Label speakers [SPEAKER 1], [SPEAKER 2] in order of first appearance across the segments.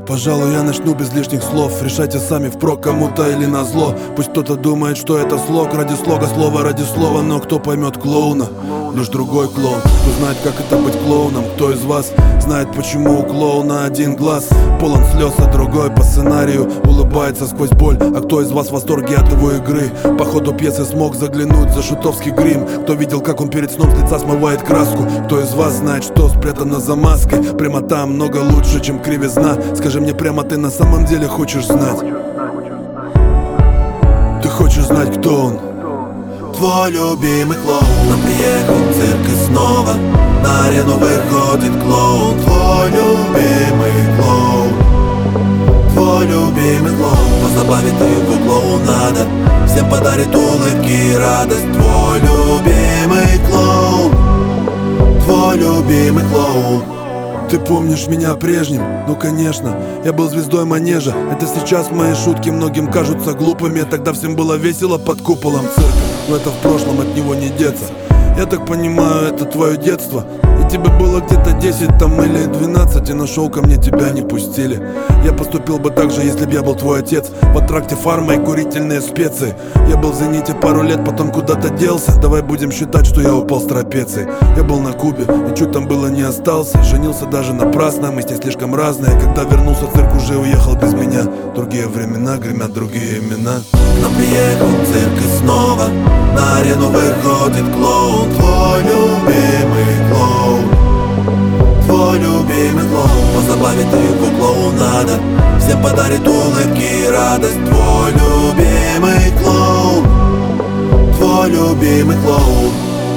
[SPEAKER 1] Пожалуй, я начну без лишних слов. Решайте сами, впрок кому-то или назло. Пусть кто-то думает, что это слог ради слога, слово ради слова. Но кто поймет клоуна? Лишь другой клоун. Кто знает, как это быть клоуном? Кто из вас знает, почему у клоуна один глаз полон слез, а другой по сценарию улыбается сквозь боль? А кто из вас в восторге от его игры? По ходу пьесы смог заглянуть за шутовский грим? Кто видел, как он перед сном с лица смывает краску? Кто из вас знает, что спрятано за маской? Прямота много лучше, чем кривизна. Скажи мне прямо, ты на самом деле хочешь знать? Ты хочешь знать, кто он?
[SPEAKER 2] Твой любимый клоун. Он приехал в цирк и снова на арену выходит клоун. Твой любимый клоун. Твой любимый клоун. Позабавит его клоунада, всем подарит улыбки и радость. Твой любимый клоун. Твой любимый клоун.
[SPEAKER 1] Ты помнишь меня прежним? Ну конечно, я был звездой манежа. Это сейчас мои шутки многим кажутся глупыми. Тогда всем было весело под куполом цирка. Но это в прошлом, от него не деться. Я так понимаю, это твое детство. И тебе было где-то 10 там или 12, и на шоу ко мне тебя не пустили. Я поступил бы так же, если б я был твой отец. В аттракте фарма и курительные специи. Я был в «Зените» пару лет, потом куда-то делся. Давай будем считать, что я упал с трапеции. Я был на Кубе, и чуть там было не остался. Женился даже напрасно, мы с ней слишком разные. Когда вернулся в цирк, уже уехал без меня. Другие времена, гремят другие имена.
[SPEAKER 2] К нам приехал цирк и снова на арену выходит клоун. Твой любимый клоун. Твой любимый клоун. Позабавит его клоунада, всем подарит улыбки и радость. Твой любимый клоун. Твой любимый клоун.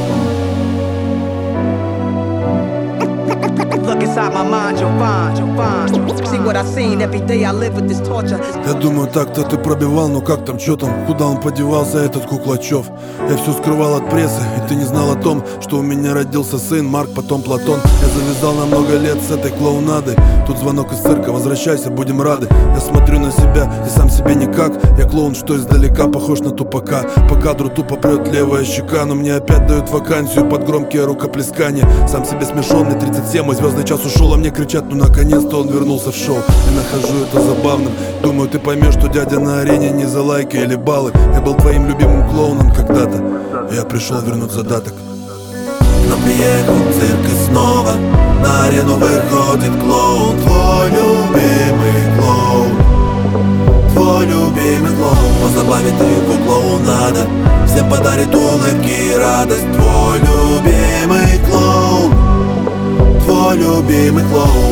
[SPEAKER 3] Look inside my mind, you'll find. See what I seen every day. I live with this torture.
[SPEAKER 1] Я думаю, так-то ты пробивал, ну как там, чё там? Куда он подевался, этот Куклачев? Я все скрывал от прессы, и ты не знал о том, что у меня родился сын Марк, потом Платон. Я завязал на много лет с этой клоунадой. Тут звонок из цирка, возвращайся, будем рады. Я смотрю на себя и сам себе никак. Я клоун, что издалека похож на тупака. По кадру тупо прет левая щека, но мне опять дают вакансию под громкие рукоплескания. Сам себе смешонный, 37, мой звездный час ушел, а мне кричат, ну наконец-то он вернулся в шоу. Я нахожу это забавным. Думаю, ты поймешь, что дядя на арене не за лайки или баллы. Я был твоим любимым клоуном когда-то, и я пришел вернуть задаток.
[SPEAKER 2] К нам приехал цирк и снова на арену выходит клоун. Твой любимый клоун. Твой любимый клоун. Позабавит его клоунада, всем подарит улыбки и радость. Твой любимый клоун. Твой любимый клоун.